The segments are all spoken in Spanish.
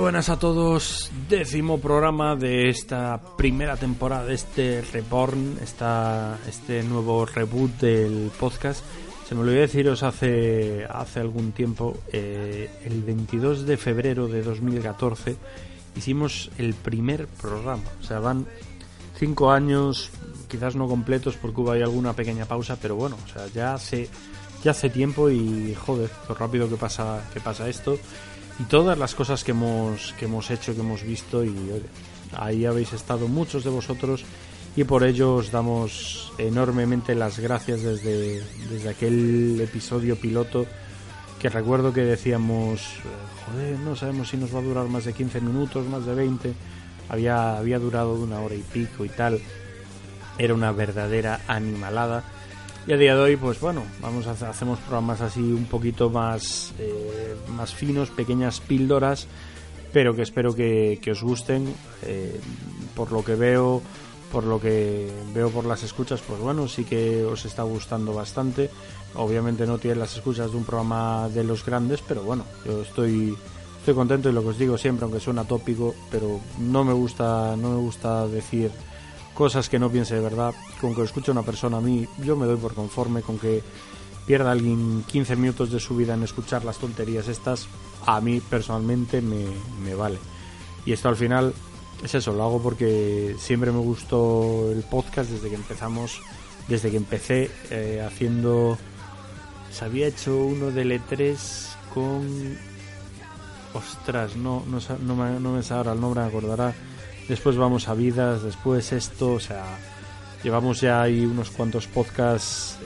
buenas a todos, 10º programa de esta primera temporada de este Reborn, este nuevo reboot del podcast. Se me olvidó deciros hace algún tiempo, el 22 de febrero de 2014 hicimos el primer programa, o sea, van 5 años, quizás no completos porque hubo ahí alguna pequeña pausa, pero bueno, o sea, ya hace tiempo y joder, lo rápido que pasa esto. Y todas las cosas que hemos hecho, que hemos visto, y oye, ahí habéis estado muchos de vosotros y por ello os damos enormemente las gracias desde aquel episodio piloto que recuerdo que decíamos, joder, no sabemos si nos va a durar más de 15 minutos, más de 20, había durado de 1 hora y pico y tal, era una verdadera animalada. Y a día de hoy, pues bueno, hacemos programas así un poquito más finos, pequeñas píldoras, pero que espero que os gusten. Por lo que veo por las escuchas, pues bueno, sí que os está gustando bastante. Obviamente no tiene las escuchas de un programa de los grandes, pero bueno, yo estoy contento y lo que os digo siempre, aunque suena tópico, pero no me gusta decir cosas que no piense de verdad. Con que escuche una persona, a mí, yo me doy por conforme. Con que pierda alguien 15 minutos de su vida en escuchar las tonterías estas, a mí personalmente me vale. Y esto al final es eso, lo hago porque siempre me gustó el podcast desde que empecé haciendo. Se había hecho uno del E3 con... Ostras, no me sale ahora el nombre, me acordará. Después vamos a Vidas, después esto, o sea, llevamos ya ahí unos cuantos podcasts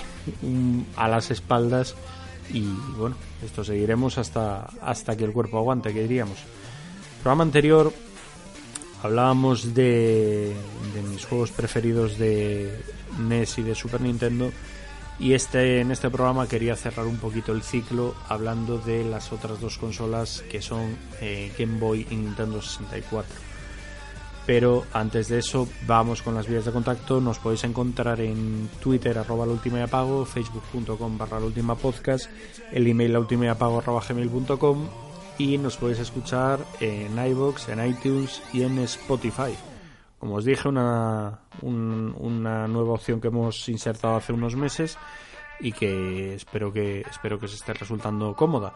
a las espaldas y bueno, esto seguiremos hasta que el cuerpo aguante, que diríamos. Programa anterior hablábamos de mis juegos preferidos de NES y de Super Nintendo y en este programa quería cerrar un poquito el ciclo hablando de las otras dos consolas que son Game Boy y Nintendo 64. Pero antes de eso, vamos con las vías de contacto. Nos podéis encontrar en Twitter, @laultimayapago, facebook.com/laultimapodcast, el email laultimayapago@gmail.com y nos podéis escuchar en iVoox, en iTunes y en Spotify. Como os dije, una nueva opción que hemos insertado hace unos meses y que espero que os esté resultando cómoda.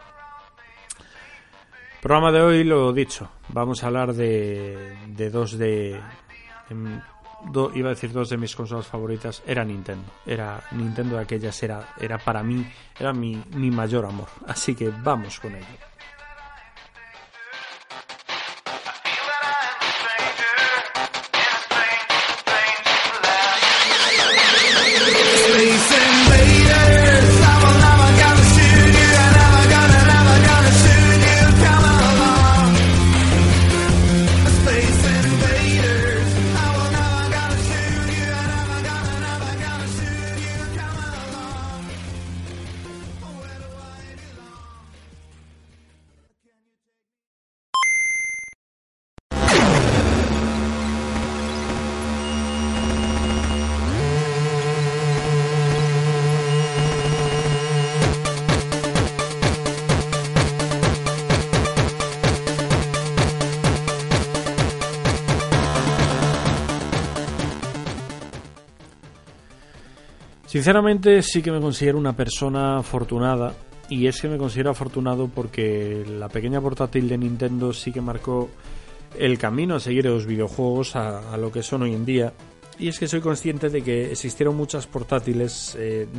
Programa de hoy, lo dicho, vamos a hablar de dos de mis consolas favoritas. Era Nintendo de aquellas, era para mí, era mi mayor amor, así que vamos con ello. Sinceramente sí que me considero una persona afortunada, y es que me considero afortunado porque la pequeña portátil de Nintendo sí que marcó el camino a seguir los videojuegos a lo que son hoy en día. Y es que soy consciente de que existieron muchas portátiles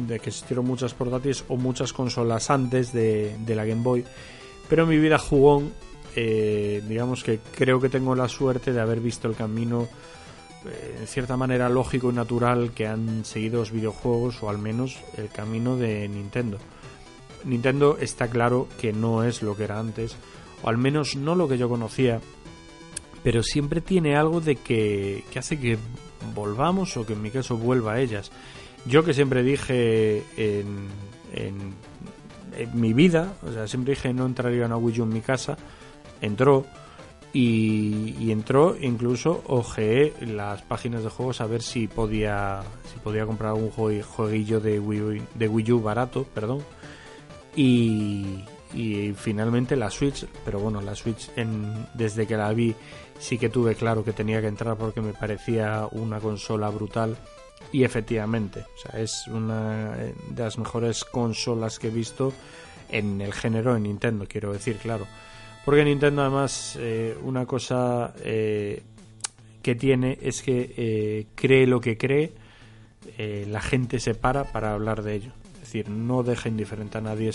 o muchas consolas antes de la Game Boy, pero en mi vida jugón, digamos que creo que tengo la suerte de haber visto el camino en cierta manera lógico y natural que han seguido los videojuegos, o al menos el camino de Nintendo. Nintendo está claro que no es lo que era antes, o al menos no lo que yo conocía, pero siempre tiene algo de que hace que volvamos, o que en mi caso vuelva a ellas. Yo que siempre dije en mi vida, o sea, siempre dije no entraría una Wii U en mi casa, entró. Y entró, incluso ojeé las páginas de juegos a ver si podía comprar algún jueguillo de Wii U barato, perdón. Y y finalmente la Switch, pero bueno, la Switch desde que la vi sí que tuve claro que tenía que entrar porque me parecía una consola brutal y efectivamente, o sea, es una de las mejores consolas que he visto en el género de Nintendo, quiero decir, claro, porque Nintendo además una cosa que tiene es que cree lo que cree, la gente se para hablar de ello, es decir, no deja indiferente a nadie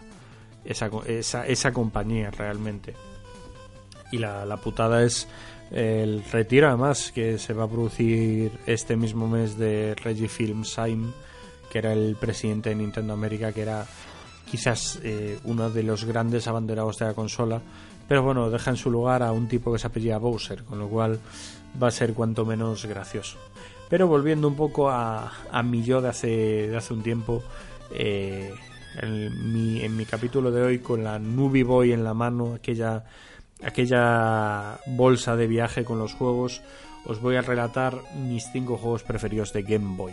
esa compañía realmente. Y la putada es el retiro además que se va a producir este mismo mes de Reggie Fils-Aimé, que era el presidente de Nintendo América, que era quizás uno de los grandes abanderados de la consola, pero bueno, deja en su lugar a un tipo que se apellida Bowser, con lo cual va a ser cuanto menos gracioso. Pero volviendo un poco a mi yo de hace un tiempo, en mi capítulo de hoy, con la Nubie Boy en la mano, aquella bolsa de viaje con los juegos, os voy a relatar mis 5 juegos preferidos de Game Boy.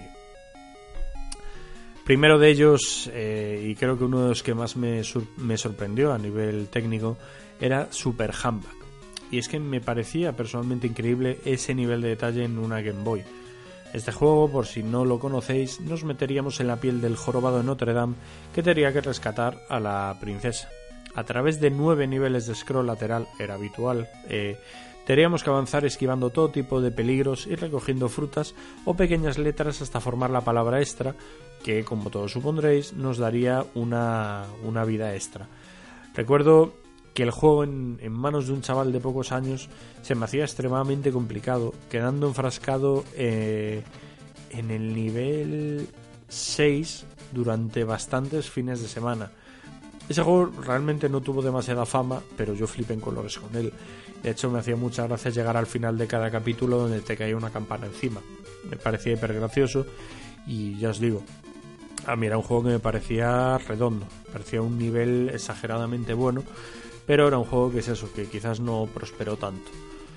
Primero de ellos, y creo que uno de los que más me sorprendió a nivel técnico, era Super Handbag. Y es que me parecía personalmente increíble ese nivel de detalle en una Game Boy. Este juego, por si no lo conocéis, nos meteríamos en la piel del jorobado de Notre Dame que tenía que rescatar a la princesa. A través de 9 niveles de scroll lateral, era habitual, teníamos que avanzar esquivando todo tipo de peligros y recogiendo frutas o pequeñas letras hasta formar la palabra extra, que, como todos supondréis, nos daría una vida extra. Recuerdo que el juego en manos de un chaval de pocos años se me hacía extremadamente complicado, quedando enfrascado en el nivel 6 durante bastantes fines de semana. Ese juego realmente no tuvo demasiada fama, pero yo flipé en colores con él. De hecho, me hacía mucha gracia llegar al final de cada capítulo donde te caía una campana encima. Me parecía hiper gracioso y ya os digo, a mí era un juego que me parecía redondo, parecía un nivel exageradamente bueno, pero era un juego que es eso, que quizás no prosperó tanto.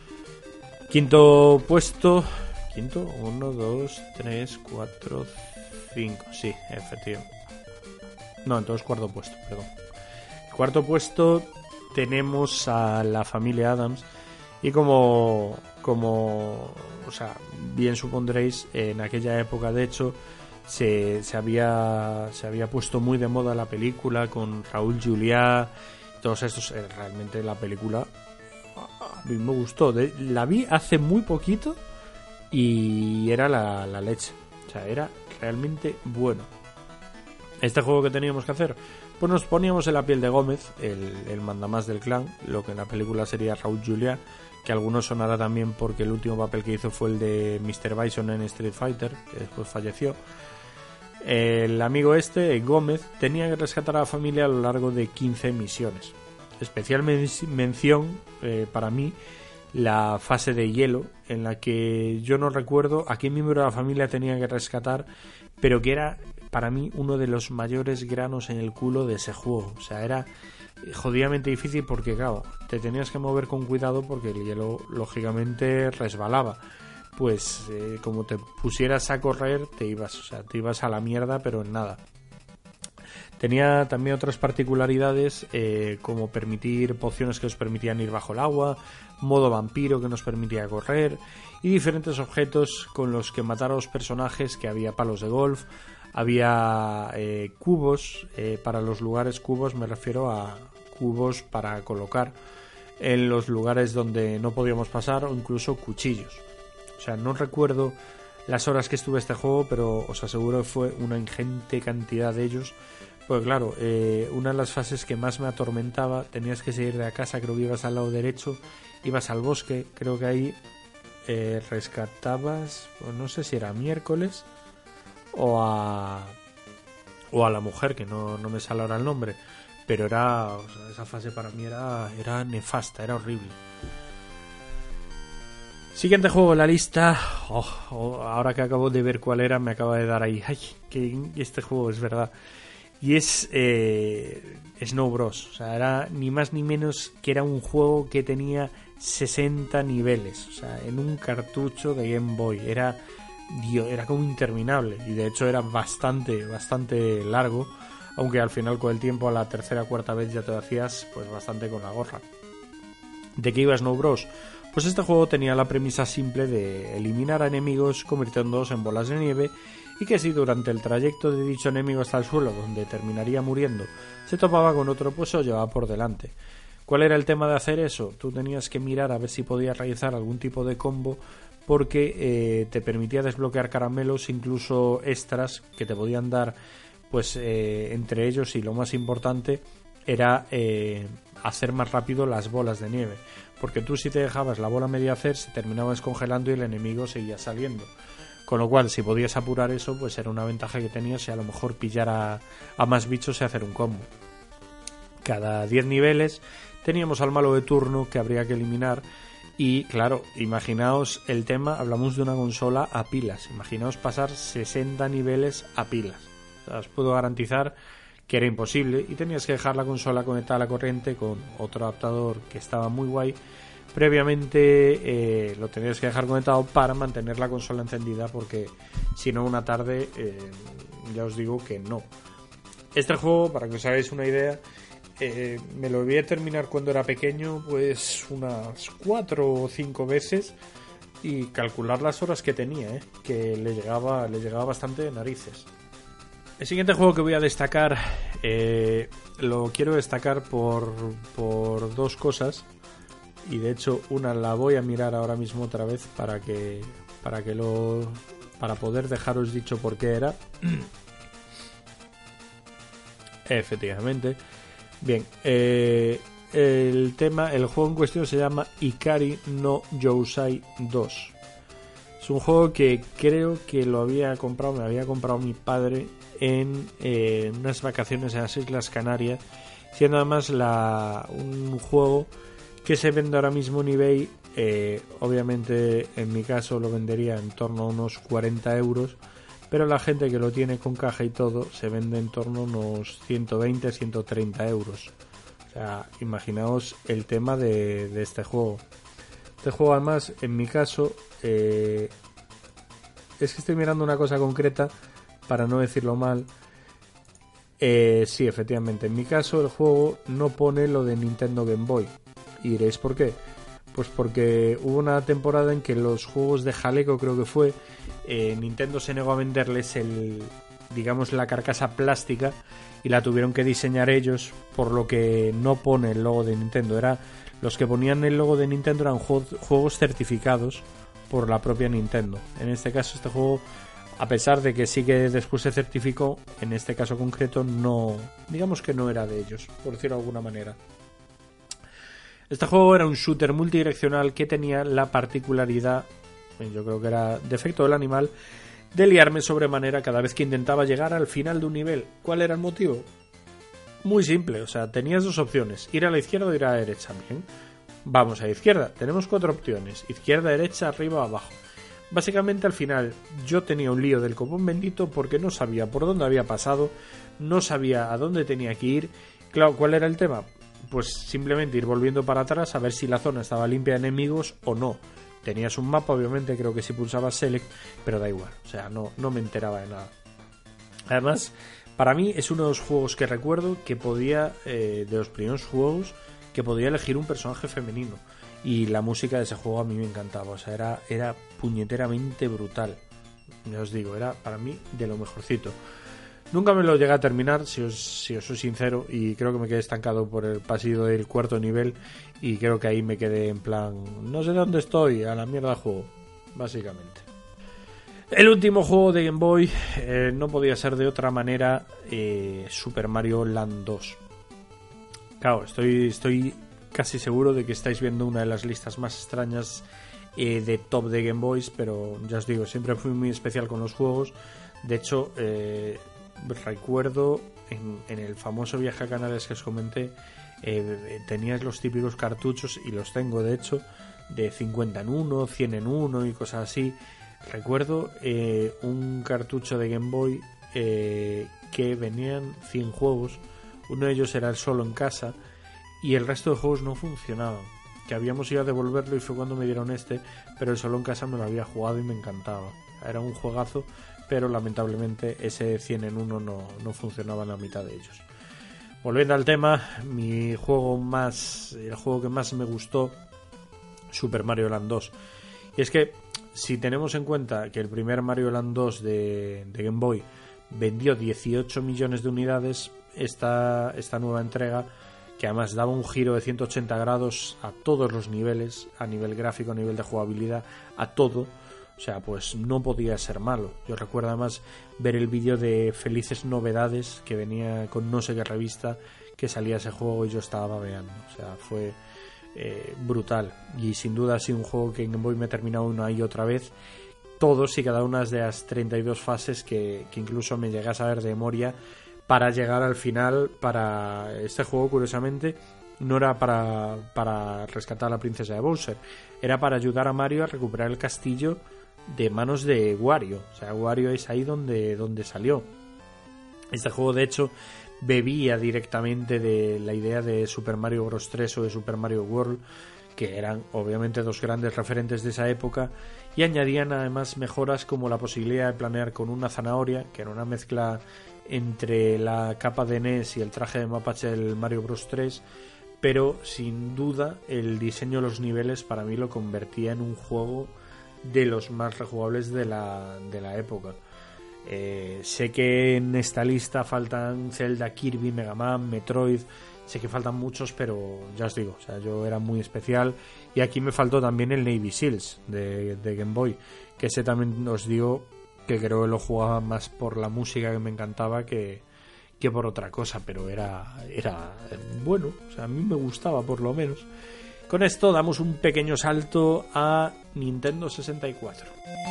Quinto puesto, 1, 2, 3, 4, 5, sí, efectivamente. No, entonces cuarto puesto, perdón. Cuarto puesto tenemos a la familia Addams y como o sea, bien supondréis, en aquella época de hecho se había puesto muy de moda la película con Raúl Juliá, todos estos. Realmente la película a mí me gustó, la vi hace muy poquito y era la leche, o sea, era realmente bueno. Este juego que teníamos que hacer, pues nos poníamos en la piel de Gómez, el mandamás del clan, lo que en la película sería Raúl Juliá, que a algunos sonará también porque el último papel que hizo fue el de Mr. Bison en Street Fighter, que después falleció. El amigo Gómez, tenía que rescatar a la familia a lo largo de 15 misiones. Especial mención para mí la fase de hielo, en la que yo no recuerdo a qué miembro de la familia tenía que rescatar, pero que era para mí uno de los mayores granos en el culo de ese juego. O sea, era jodidamente difícil porque, claro, te tenías que mover con cuidado porque el hielo lógicamente resbalaba. Pues como te pusieras a correr te ibas a la mierda, pero en nada. Tenía también otras particularidades, como permitir pociones que os permitían ir bajo el agua, modo vampiro que nos permitía correr y diferentes objetos con los que matar a los personajes, que había palos de golf, había cubos, para los lugares cubos me refiero a cubos para colocar en los lugares donde no podíamos pasar, o incluso cuchillos. O sea, no recuerdo las horas que estuve este juego, pero os aseguro que fue una ingente cantidad de ellos. Pues claro, una de las fases que más me atormentaba, tenías que salir de la casa, creo que ibas al lado derecho, ibas al bosque, creo que ahí rescatabas, pues no sé si era miércoles o a la mujer, que no me sale ahora el nombre, pero era, o sea, esa fase para mí era nefasta, era horrible. Siguiente juego en la lista. Ahora que acabo de ver cuál era, me acaba de dar ahí. Ay, que este juego es verdad. Y es Snow Bros. O sea, era ni más ni menos que era un juego que tenía 60 niveles. O sea, en un cartucho de Game Boy. Era como interminable. Y de hecho era bastante largo. aunque al final con el tiempo a la tercera o cuarta vez ya te lo hacías pues bastante con la gorra. ¿De qué iba Snow Bros? Pues este juego tenía la premisa simple de eliminar a enemigos convirtiéndolos en bolas de nieve, y que si durante el trayecto de dicho enemigo hasta el suelo, donde terminaría muriendo, se topaba con otro, pues se lo llevaba por delante. ¿Cuál era el tema de hacer eso? Tú tenías que mirar a ver si podías realizar algún tipo de combo, porque te permitía desbloquear caramelos, incluso extras que te podían dar, pues entre ellos, y lo más importante era hacer más rápido las bolas de nieve, porque tú si te dejabas la bola media hacer se terminaba descongelando y el enemigo seguía saliendo, con lo cual si podías apurar eso pues era una ventaja que tenías, y a lo mejor pillar a más bichos y hacer un combo. Cada 10 niveles teníamos al malo de turno que habría que eliminar, y claro, imaginaos el tema, hablamos de una consola a pilas, imaginaos pasar 60 niveles a pilas, o sea, os puedo garantizar que era imposible, y tenías que dejar la consola conectada a la corriente con otro adaptador que estaba muy guay. Previamente lo tenías que dejar conectado para mantener la consola encendida, porque si no una tarde ya os digo que no. Este juego, para que os hagáis una idea, me lo voy a terminar cuando era pequeño pues unas 4 o 5 veces, y calcular las horas que tenía, que le llegaba bastante de narices. El siguiente juego que voy a destacar lo quiero destacar por dos cosas, y de hecho una la voy a mirar ahora mismo otra vez para poder dejaros dicho por qué era. Efectivamente. Bien, el juego en cuestión se llama Ikari no Yousai 2. Es un juego que creo que me había comprado mi padre en unas vacaciones en las Islas Canarias, siendo además un juego que se vende ahora mismo en eBay. Obviamente en mi caso lo vendería en torno a unos 40 euros, pero la gente que lo tiene con caja y todo se vende en torno a unos 120-130 euros. O sea, imaginaos el tema de este juego. Este juego además, en mi caso, es que estoy mirando una cosa concreta para no decirlo mal. Sí, efectivamente, en mi caso el juego no pone lo de Nintendo Game Boy. Y diréis ¿por qué? Pues porque hubo una temporada en que los juegos de Jaleco, creo que fue, Nintendo se negó a venderles la carcasa plástica, y la tuvieron que diseñar ellos, por lo que no pone el logo de Nintendo. Los que ponían el logo de Nintendo eran juegos certificados por la propia Nintendo. En este caso este juego, a pesar de que sí que después se certificó, en este caso concreto no, digamos que no era de ellos, por decirlo de alguna manera. Este juego era un shooter multidireccional que tenía la particularidad, yo creo que era defecto del animal, de liarme sobremanera cada vez que intentaba llegar al final de un nivel. ¿Cuál era el motivo? Muy simple, o sea, tenías dos opciones, ir a la izquierda o ir a la derecha. Bien, vamos a la izquierda, tenemos 4 opciones, izquierda, derecha, arriba, abajo. Básicamente al final yo tenía un lío del copón bendito porque no sabía por dónde había pasado, no sabía a dónde tenía que ir. Claro, ¿cuál era el tema? Pues simplemente ir volviendo para atrás a ver si la zona estaba limpia de enemigos o no. Tenías un mapa, obviamente, creo que si pulsabas Select, pero da igual, o sea, no me enteraba de nada. Además, para mí es uno de los juegos que recuerdo que podía, de los primeros juegos, que podía elegir un personaje femenino. Y la música de ese juego a mí me encantaba, o sea, era puñeteramente brutal. Ya os digo, era para mí de lo mejorcito. Nunca me lo llegué a terminar, si os soy sincero, y creo que me quedé estancado por el pasillo del 4º nivel, y creo que ahí me quedé en plan, no sé dónde estoy, a la mierda juego, básicamente. El último juego de Game Boy no podía ser de otra manera, Super Mario Land 2. Claro, estoy casi seguro de que estáis viendo una de las listas más extrañas de top de Game Boys, pero ya os digo, siempre fui muy especial con los juegos. De hecho, recuerdo en el famoso viaje a Canarias que os comenté, tenías los típicos cartuchos, y los tengo de hecho, de 50 en 1, 100 en 1 y cosas así. Recuerdo un cartucho de Game Boy que venían 100 juegos, uno de ellos era el Solo en Casa, y el resto de juegos no funcionaban, que habíamos ido a devolverlo y fue cuando me dieron pero el Solo en Casa me lo había jugado y me encantaba, era un juegazo. pero lamentablemente ese 100 en 1 no funcionaba en la mitad de ellos. Volviendo al tema, el juego que más me gustó, Super Mario Land 2. Y es que si tenemos en cuenta que el primer Mario Land 2 de Game Boy vendió 18 millones de unidades, esta nueva entrega, que además daba un giro de 180 grados a todos los niveles, a nivel gráfico, a nivel de jugabilidad, a todo, o sea, pues no podía ser malo. Yo recuerdo además ver el vídeo de Felices Novedades, que venía con no sé qué revista, que salía ese juego y yo estaba babeando, o sea, fue brutal, y sin duda ha sido un juego que en Game Boy me he terminado una y otra vez, todos y cada una de las 32 fases que incluso me llegué a saber de memoria, para llegar al final. Para este juego, curiosamente, no era para rescatar a la princesa de Bowser, era para ayudar a Mario a recuperar el castillo de manos de Wario. O sea, Wario es ahí donde salió. Este juego, de hecho, bebía directamente de la idea de Super Mario Bros. 3 o de Super Mario World, que eran obviamente dos grandes referentes de esa época, y añadían además mejoras como la posibilidad de planear con una zanahoria, que era una mezcla entre la capa de NES y el traje de mapache del Mario Bros. 3, pero sin duda el diseño de los niveles para mí lo convertía en un juego de los más rejugables de la época. Sé que en esta lista faltan Zelda, Kirby, Mega Man, Metroid, sé que faltan muchos, pero ya os digo, o sea, yo era muy especial, y aquí me faltó también el Navy Seals de Game Boy, que ese también os digo que creo que lo jugaba más por la música, que me encantaba, que por otra cosa, pero era bueno, o sea, a mí me gustaba por lo menos. Con esto damos un pequeño salto a Nintendo 64.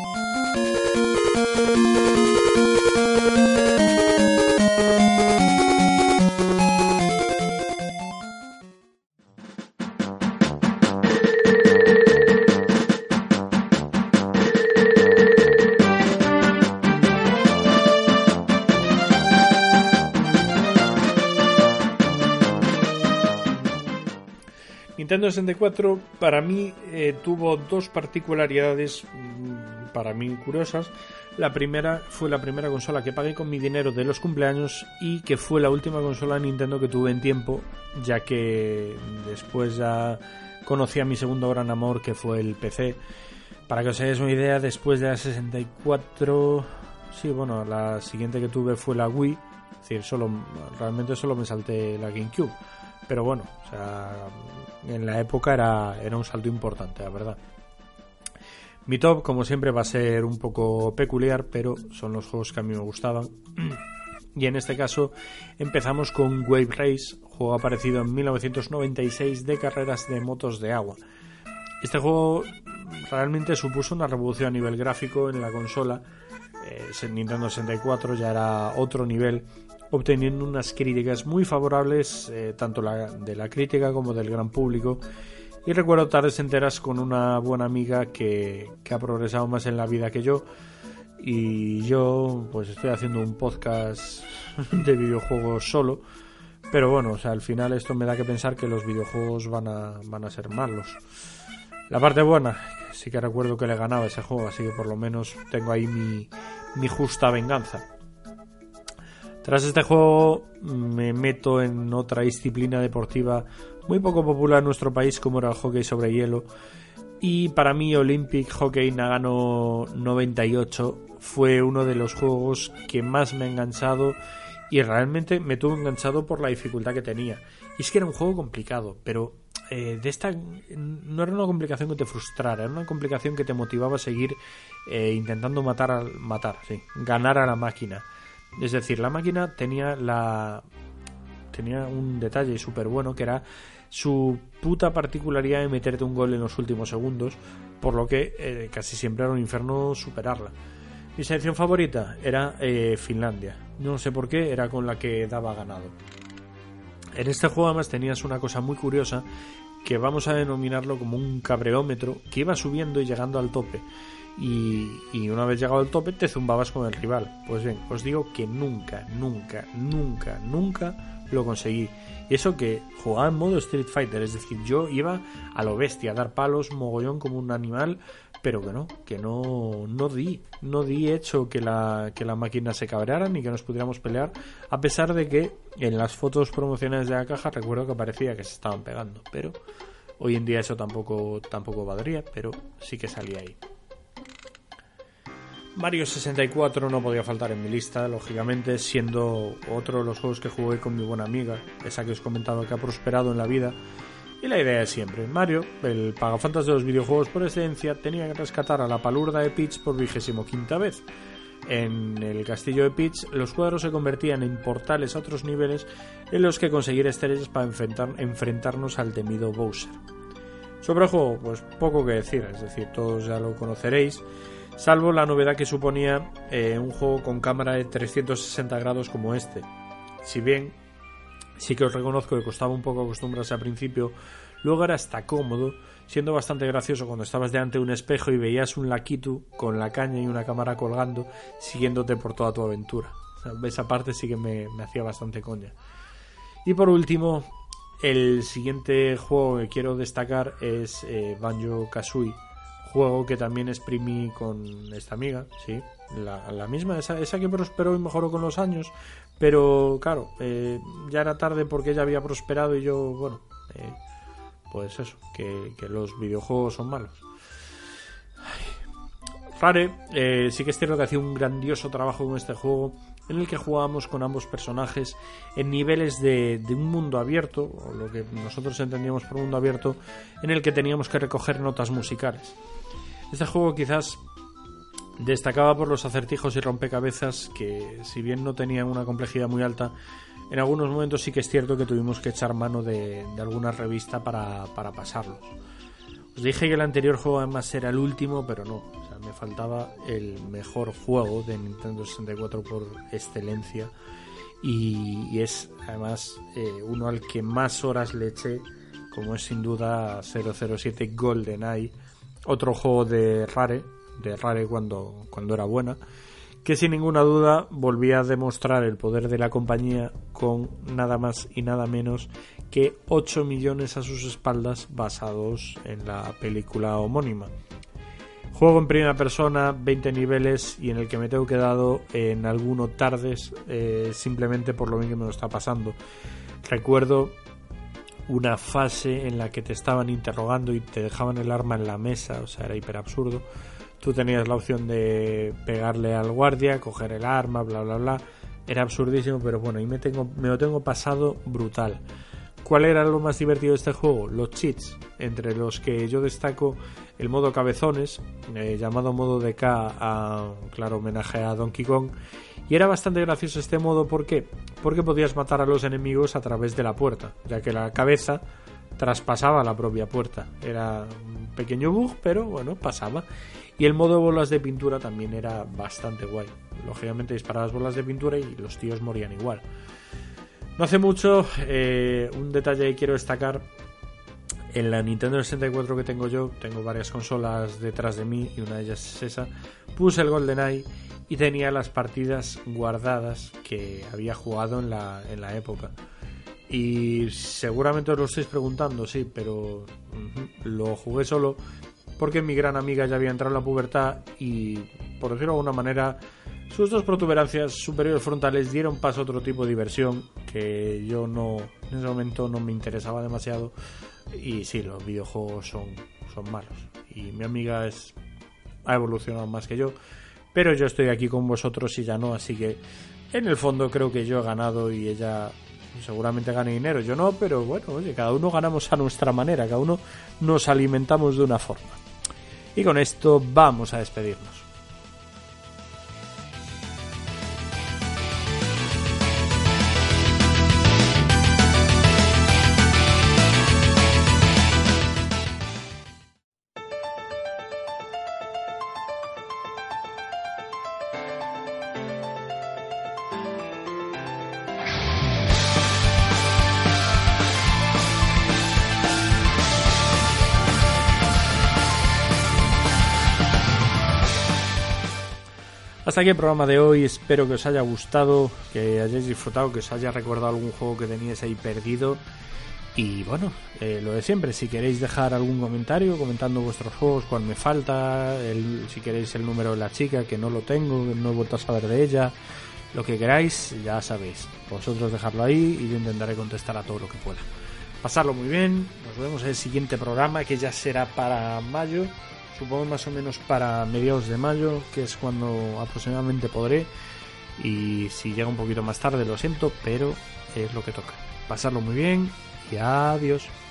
Nintendo 64 para mí tuvo dos particularidades para mí curiosas. La primera fue la primera consola que pagué con mi dinero de los cumpleaños, y que fue la última consola de Nintendo que tuve en tiempo, ya que después ya conocí a mi segundo gran amor, que fue el PC. Para que os hagáis una idea, después de la 64, sí, bueno, la siguiente que tuve fue la Wii, es decir, realmente solo me salté la GameCube. Pero bueno, o sea, en la época era un salto importante, la verdad. Mi top, como siempre, va a ser un poco peculiar, pero son los juegos que a mí me gustaban. Y en este caso empezamos con Wave Race, juego aparecido en 1996 de carreras de motos de agua. Este juego realmente supuso una revolución a nivel gráfico en la consola. Nintendo 64 ya era otro nivel, obteniendo unas críticas muy favorables, tanto de la crítica como del gran público. Y recuerdo tardes enteras con una buena amiga que ha progresado más en la vida que yo, y yo pues estoy haciendo un podcast de videojuegos solo, pero bueno, o sea, al final esto me da que pensar que los videojuegos van a ser malos. La parte buena, sí que recuerdo que le ganaba ese juego, así que por lo menos tengo ahí mi justa venganza. Tras este juego me meto en otra disciplina deportiva muy poco popular en nuestro país, como era el hockey sobre hielo, y para mí Olympic Hockey Nagano 98 fue uno de los juegos que más me ha enganchado, y realmente me tuvo enganchado por la dificultad que tenía. Y es que era un juego complicado, pero no era una complicación que te frustrara, era una complicación que te motivaba a seguir intentando ganar a la máquina. Es decir, la máquina tenía un detalle súper bueno, que era su puta particularidad de meterte un gol en los últimos segundos, por lo que casi siempre era un infierno superarla. Mi selección favorita era Finlandia. No sé por qué, era con la que daba ganado. En este juego además tenías una cosa muy curiosa, que vamos a denominarlo como un cabreómetro, que iba subiendo y llegando al tope. y una vez llegado al tope te zumbabas con el rival. Pues bien, os digo que nunca lo conseguí. Y eso que jugaba en modo Street Fighter, es decir, yo iba a lo bestia, a dar palos mogollón como un animal, pero que no di hecho que la máquina se cabreara ni que nos pudiéramos pelear, a pesar de que en las fotos promocionales de la caja recuerdo que parecía que se estaban pegando, pero hoy en día eso tampoco valdría, pero sí que salía ahí. Mario 64 no podía faltar en mi lista, lógicamente, siendo otro de los juegos que jugué con mi buena amiga, esa que os he comentado que ha prosperado en la vida. Y la idea es siempre, Mario, el pagafantas de los videojuegos por excelencia, tenía que rescatar a la palurda de Peach por 25ª vez. En el castillo de Peach, los cuadros se convertían en portales a otros niveles en los que conseguir estrellas para enfrentarnos al temido Bowser. Sobre el juego, pues poco que decir, es decir, todos ya lo conoceréis, salvo la novedad que suponía un juego con cámara de 360 grados como este. Si bien sí que os reconozco que costaba un poco acostumbrarse al principio, luego era hasta cómodo, siendo bastante gracioso cuando estabas delante de un espejo y veías un Lakitu con la caña y una cámara colgando siguiéndote por toda tu aventura. O sea, esa parte sí que me hacía bastante coña. Y por último, el siguiente juego que quiero destacar es Banjo-Kazooie, juego que también exprimí con esta amiga, sí, la misma, esa que prosperó y mejoró con los años, pero claro, ya era tarde porque ella había prosperado y yo, bueno, pues eso, que los videojuegos son malos. Rare, sí que es cierto que hacía un grandioso trabajo con este juego, en el que jugábamos con ambos personajes en niveles de un mundo abierto, o lo que nosotros entendíamos por mundo abierto, en el que teníamos que recoger notas musicales. Este juego quizás destacaba por los acertijos y rompecabezas que, si bien no tenían una complejidad muy alta, en algunos momentos sí que es cierto que tuvimos que echar mano de alguna revista para pasarlos. Os dije que el anterior juego además era el último, pero no, o sea, me faltaba el mejor juego de Nintendo 64 por excelencia, y es además uno al que más horas le eché, como es sin duda 007 GoldenEye, otro juego de Rare cuando era buena, que sin ninguna duda volvía a demostrar el poder de la compañía con nada más y nada menos que 8 millones a sus espaldas basados en la película homónima. Juego en primera persona, 20 niveles, y en el que me tengo quedado en algunos tardes simplemente por lo bien que me lo está pasando. Recuerdo una fase en la que te estaban interrogando y te dejaban el arma en la mesa, o sea, era hiper absurdo. Tú tenías la opción de pegarle al guardia, coger el arma, bla bla bla. Era absurdísimo, pero bueno, y me lo tengo pasado brutal. ¿Cuál era lo más divertido de este juego? Los cheats, entre los que yo destaco el modo cabezones, llamado modo DK, claro, homenaje a Donkey Kong. Y era bastante gracioso este modo, ¿por qué? Porque podías matar a los enemigos a través de la puerta, ya que la cabeza traspasaba la propia puerta. Era un pequeño bug, pero bueno, pasaba. Y el modo bolas de pintura también era bastante guay. Lógicamente disparabas bolas de pintura y los tíos morían igual. No hace mucho, un detalle que quiero destacar: en la Nintendo 64 que tengo yo, tengo varias consolas detrás de mí y una de ellas es esa, puse el GoldenEye y tenía las partidas guardadas que había jugado en la época. Y seguramente os lo estáis preguntando, sí, pero lo jugué solo porque mi gran amiga ya había entrado en la pubertad y, por decirlo de alguna manera, sus dos protuberancias superiores frontales dieron paso a otro tipo de diversión que yo en ese momento no me interesaba demasiado. Y sí, los videojuegos son malos y mi amiga ha evolucionado más que yo, pero yo estoy aquí con vosotros y ya no, así que en el fondo creo que yo he ganado y ella seguramente gane dinero, yo no, pero bueno, oye, cada uno ganamos a nuestra manera, cada uno nos alimentamos de una forma. Y con esto vamos a despedirnos. Hasta aquí el programa de hoy. Espero que os haya gustado, que hayáis disfrutado, que os haya recordado algún juego que teníais ahí perdido. Y bueno, lo de siempre, si queréis dejar algún comentario comentando vuestros juegos, cuál me falta, si queréis el número de la chica, que no lo tengo, no he vuelto a saber de ella, lo que queráis, ya sabéis, vosotros dejadlo ahí y yo intentaré contestar a todo lo que pueda. Pasarlo muy bien, nos vemos en el siguiente programa, que ya será para mayo, supongo más o menos para mediados de mayo, que es cuando aproximadamente podré, y si llega un poquito más tarde lo siento, pero es lo que toca. Pasarlo muy bien y adiós.